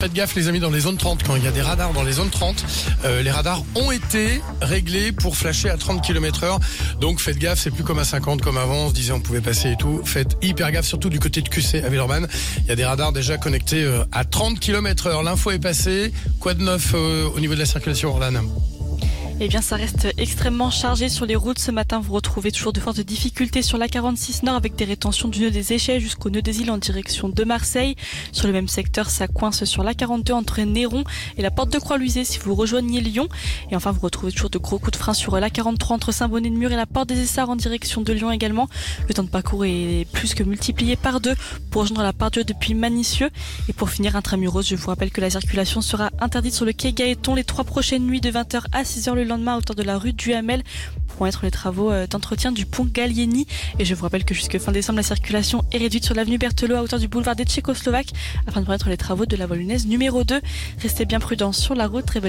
Faites gaffe les amis dans les zones 30, quand il y a des radars dans les zones 30, les radars ont été réglés pour flasher à 30 km/h. Donc faites gaffe, c'est plus comme à 50 comme avant, on se disait on pouvait passer et tout. Faites hyper gaffe, surtout du côté de QC à Villeurbanne. Il y a des radars déjà connectés à 30 km/h. L'info est passée. Quoi de neuf au niveau de la circulation, Orlane ? Eh bien, ça reste extrêmement chargé sur les routes. Ce matin, vous retrouvez toujours de fortes difficultés sur la 46 Nord avec des rétentions du nœud des Échets jusqu'au nœud des Îles en direction de Marseille. Sur le même secteur, ça coince sur la 42 entre Néron et la porte de Croix-Luisée si vous rejoignez Lyon. Et enfin, vous retrouvez toujours de gros coups de frein sur la 43 entre Saint-Bonnet-de-Mur et la porte des Essarts en direction de Lyon également. Le temps de parcours est plus que multiplié par 2 pour rejoindre la Part-Dieu depuis Manicieux. Et pour finir, intramuros, je vous rappelle que la circulation sera interdite sur le quai Gaëton les 3 prochaines nuits de 20h à 6h le lendemain à hauteur de la rue Duhamel pour être les travaux d'entretien du pont Gallieni. Et je vous rappelle que jusque fin décembre, la circulation est réduite sur l'avenue Berthelot à hauteur du boulevard des Tchécoslovaques afin de permettre les travaux de la voie lunaise numéro 2. Restez bien prudents sur la route. Très belle